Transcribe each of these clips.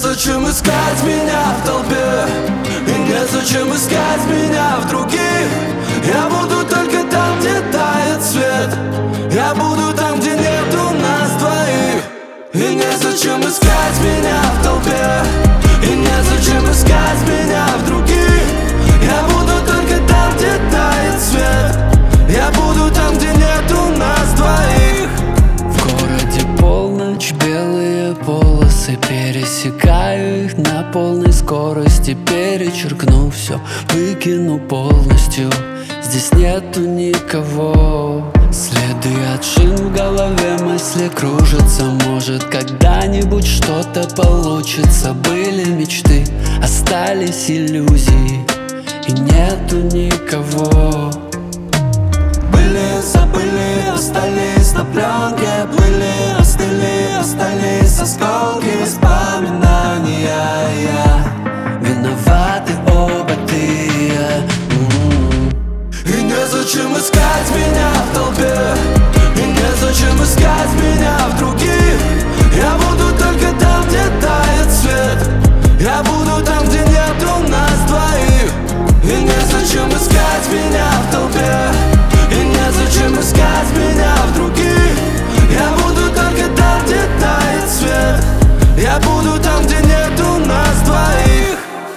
незачем искать меня в толпе, и незачем искать меня в других. Я буду только там, где тает свет. Я буду там, где нету нас двоих. И незачем искать меня в толпе, и незачем искать меня в других. Я буду только там, где тает свет. Я буду там, где нету нас двоих. В городе полночь, белые полосы, пересекаю их на полной скорости. Перечеркну все, выкину полностью. Здесь нету никого. Следы от шин в голове, мысли кружатся. Может, когда-нибудь что-то получится. Были мечты, остались иллюзии, и нету никого. Были, забыли, остались на пленке. Были, остыли, остались осколки воспоминания. Виноваты оба ты и я. И незачем искать меня в толпе, и незачем искать меня в других. Я буду только там, где тает свет. Я буду там, где нету нас двоих. И незачем искать меня в толпе, и незачем искать меня в других. Я буду только там, где тает свет. Я буду там, где нету нас двоих.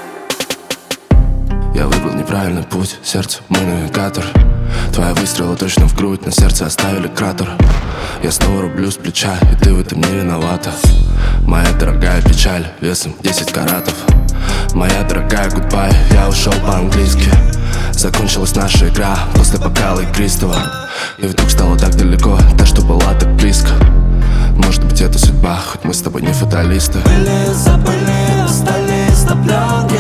Я выбрал неправильный путь, сердце мой навигатор. Твои выстрелы точно в грудь, на сердце оставили кратер. Я снова рублю с плеча, и ты в этом не виновата. Моя дорогая печаль, весом 10 каратов. Моя дорогая гудбай, я ушел по-английски. Закончилась наша игра после бокала игристого. И вдруг стало так далеко, та, что была так близко. Может быть, это судьба, хоть мы с тобой не фаталисты. Были, забыли, остались на пленке.